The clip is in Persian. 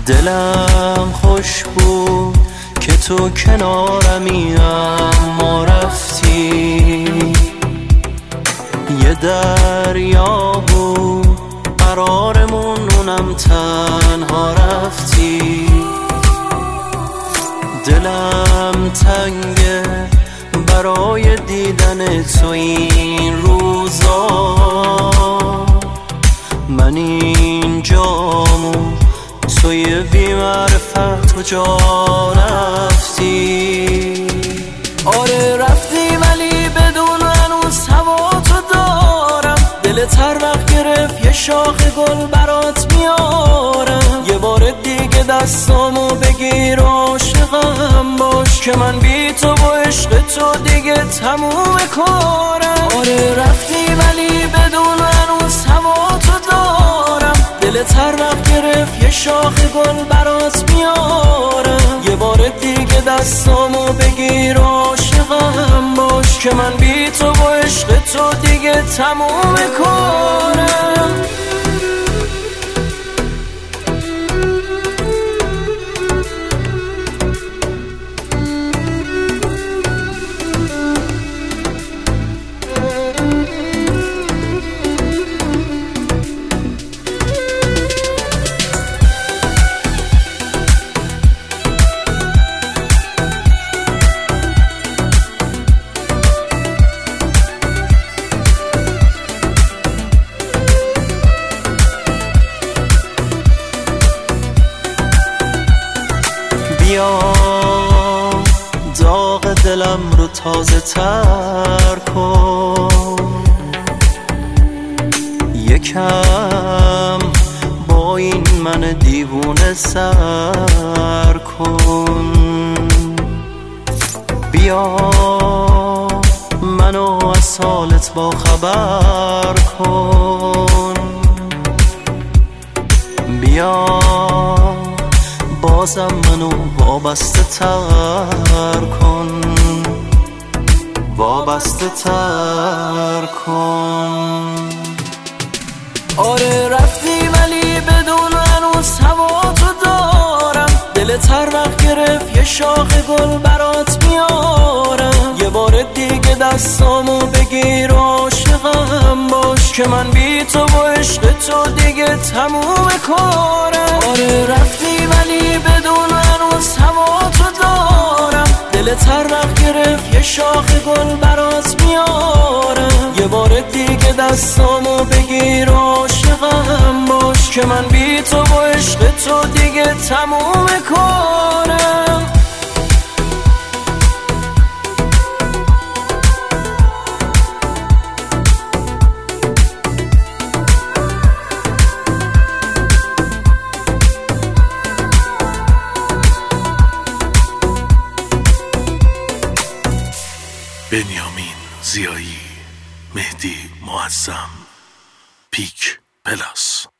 دلم خوش بود که تو کنارمی، اما رفتی. یه دریا بود قرارمون، اونم تنها رفتی. دلم تنگه برای دیدن تو این روزا، من اینجامو توی بی‌معرفت کجا رفتی؟ آره رفتی ولی بدون هنوز هوا تو دارم. دلت هر وقت گرفت یه شاخ گل برات میارم. یه بار دیگه دستامو بگیر عاشقم باش، که من بی تو و عشق تو دیگه تموم کارم. آره رفتی ولی بدون هنوز هوا تو دارم. دلت هر وقت گرفت یه شاخ گل برات میارم. یه بار دیگه دستامو بگیر عاشقم باش، که من بی تو و عشق تو دیگه تموم کارم. بیا داغ دلم رو تازه تر کن، یکم با این من دیوونه سر کن. بیا منو از حالت با خبر کن. بیا بازم منو وابسته تر کن، وابسته تر کن. آره رفتی ولی بدون هنوز هوا تو دارم. دلت هر وقت گرفت یه شاخ گل برات میارم. یه بار دیگه دستامو بگیر عاشقم باش، که من بی تو و عشق تو دیگه تموم کارم. آره رفتی ولی بدون هنوز هوا تو دارم. دلت هر وقت گرفت یه شاخ گل برات میارم. یه بار دیگه دستامو بگیر عاشقم باش، که من بی تو و عشق تو دیگه تموم کارم. بنیامین زیایی، مهدی معظم، پیک پلاس.